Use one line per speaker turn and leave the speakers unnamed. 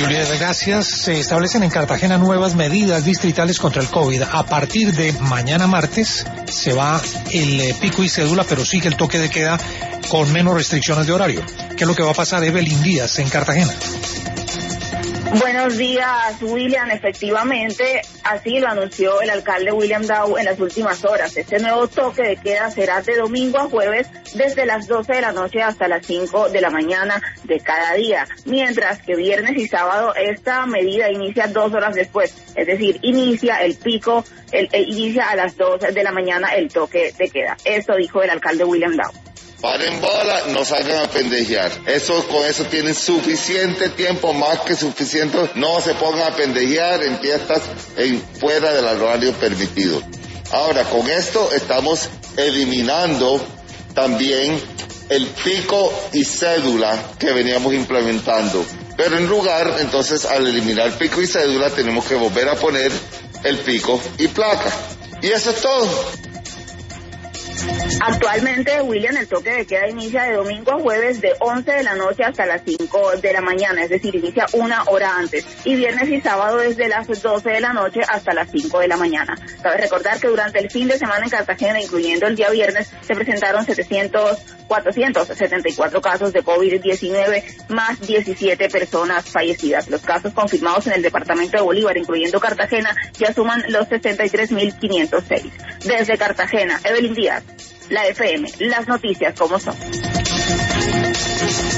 Julieta, gracias. Se establecen en Cartagena nuevas medidas distritales contra el COVID. A partir de mañana martes se va el pico y cédula, pero sigue el toque de queda con menos restricciones de horario. ¿Qué es lo que va a pasar, Evelyn Díaz, en Cartagena?
Buenos días, William. Efectivamente, así lo anunció el alcalde William Dow en las últimas horas. Este nuevo toque de queda será de domingo a jueves desde las 12 de la noche hasta las 5 de la mañana de cada día, mientras que viernes y sábado esta medida inicia 2 horas después, es decir, inicia el pico, inicia a las 2 de la mañana el toque de queda. Esto dijo el alcalde William Dow.
Paren bola, no salgan a pendejear. Con eso tienen suficiente tiempo, más que suficiente. No se pongan a pendejear en fiestas fuera del horario permitido. Ahora, con esto estamos eliminando también el pico y cédula que veníamos implementando. Pero en lugar, entonces, al eliminar pico y cédula, tenemos que volver a poner el pico y placa. Y eso es todo.
Actualmente, William, el toque de queda inicia de domingo a jueves de 11 de la noche hasta las 5 de la mañana, es decir, inicia 1 hora antes, y viernes y sábado desde las 12 de la noche hasta las 5 de la mañana. Cabe recordar que durante el fin de semana en Cartagena, incluyendo el día viernes, se presentaron 474 casos de COVID-19, más 17 personas fallecidas. Los casos confirmados en el departamento de Bolívar, incluyendo Cartagena, ya suman los 63.506. Desde Cartagena, Evelyn Díaz, la FM, las noticias como son.